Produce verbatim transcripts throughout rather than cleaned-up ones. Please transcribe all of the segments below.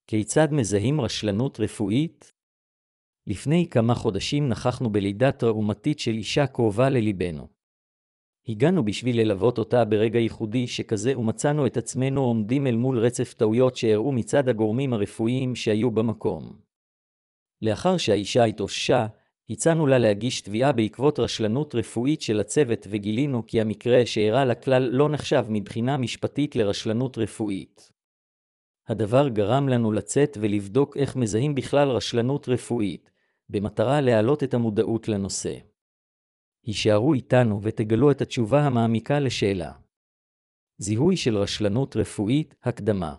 כיצד מזהים רשלנות רפואית? לפני כמה חודשים נכחנו בלידה טראומטית של אישה קרובה לליבנו. הגענו בשביל ללוות אותה ברגע ייחודי שכזה ומצאנו את עצמנו עומדים אל מול רצף טעויות שהראו מצד הגורמים הרפואיים שהיו במקום. לאחר שהאישה התאוששה, הצענו לה להגיש תביעה בעקבות רשלנות רפואית של הצוות וגילינו כי המקרה שאירע לכלל לא נחשב מבחינה משפטית לרשלנות רפואית. הדבר גרם לנו לצאת ולבדוק איך מזהים בכלל רשלנות רפואית, במטרה להעלות את המודעות לנושא. הישארו איתנו ותגלו את התשובה המעמיקה לשאלה. זיהוי של רשלנות רפואית, הקדמה.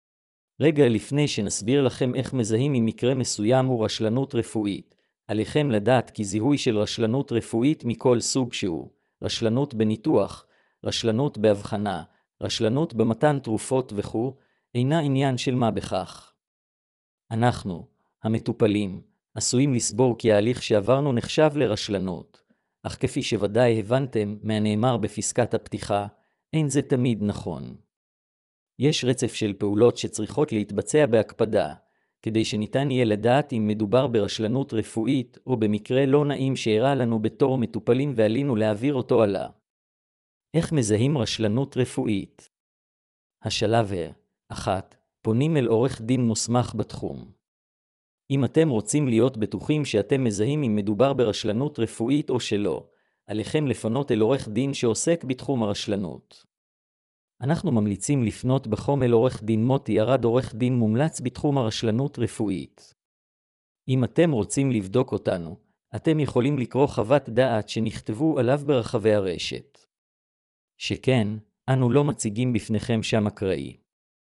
רגע לפני שנסביר לכם איך מזהים אם מקרה מסוים הוא רשלנות רפואית, עליכם לדעת כי זיהוי של רשלנות רפואית מכל סוג שהוא, רשלנות בניתוח, רשלנות בהבחנה, רשלנות במתן תרופות וכו', אינה עניין של מה בכך. אנחנו, המטופלים, עשויים לסבור כי ההליך שעברנו נחשב לרשלנות, אך כפי שוודאי הבנתם מהנאמר בפסקת הפתיחה, אין זה תמיד נכון. יש רצף של פעולות שצריכות להתבצע בהקפדה, כדי שניתן יהיה לדעת אם מדובר ברשלנות רפואית או במקרה לא נעים שאירע לנו בתור מטופלים ועלינו להעביר אותו הלאה. איך מזהים רשלנות רפואית? השלב אחת. פונים אל עורך דין מוסמך בתחום. אם אתם רוצים להיות בטוחים שאתם מזהים אם מדובר ברשלנות רפואית או שלא, עליכם לפנות אל עורך דין שעוסק בתחום הרשלנות. אנחנו ממליצים לפנות בחום אל עורך דין מוטי ארד, עורך דין מומלץ בתחום הרשלנות רפואית. אם אתם רוצים לבדוק אותנו, אתם יכולים לקרוא חוות דעת שנכתבו עליו ברחבי הרשת. שכן, אנו לא מציגים בפניכם שם אקראי.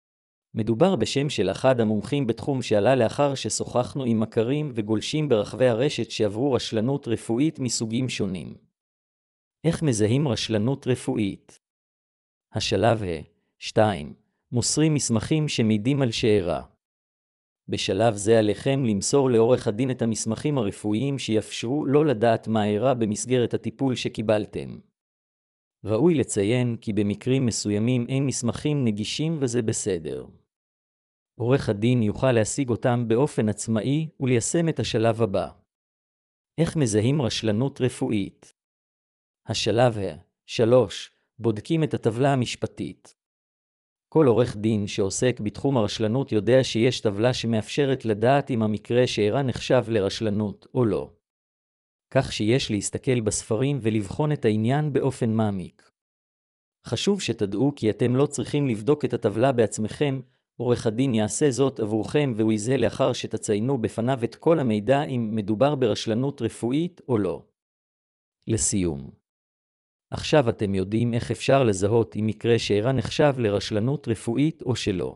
מדובר בשם של אחד המומחים בתחום שעלה לאחר ששוחחנו עם מכרים וגולשים ברחבי הרשת שעברו רשלנות רפואית מסוגים שונים. איך מזהים רשלנות רפואית? השלב שתיים. מוסרים מסמכים שמעידים על שאירע. בשלב זה עליכם למסור לעורך הדין את המסמכים הרפואיים שיאפשרו לא לדעת מה אירע במסגרת הטיפול שקיבלתם. ראוי לציין כי במקרים מסוימים אין מסמכים נגישים וזה בסדר. עורך הדין יוכל להשיג אותם באופן עצמאי וליישם את השלב הבא. איך מזהים רשלנות רפואית? השלב שלוש. בודקים את הטבלה המשפטית. כל עורך דין שעוסק בתחום הרשלנות יודע שיש טבלה שמאפשרת לדעת אם המקרה שאירע נחשב לרשלנות או לא. כך שיש להסתכל בספרים ולבחון את העניין באופן מעמיק. חשוב שתדעו כי אתם לא צריכים לבדוק את הטבלה בעצמכם, עורך הדין יעשה זאת עבורכם והוא יזהה לאחר שתציינו בפניו את כל המידע אם מדובר ברשלנות רפואית או לא. לסיום. עכשיו אתם יודעים איך אפשר לזהות אם מקרה שאירע נחשב לרשלנות רפואית או שלא.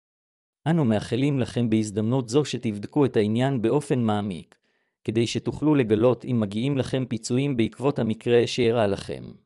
אנו מאחלים לכם בהזדמנות זו שתבדקו את העניין באופן מעמיק, כדי שתוכלו לגלות אם מגיעים לכם פיצויים בעקבות המקרה שאירע לכם.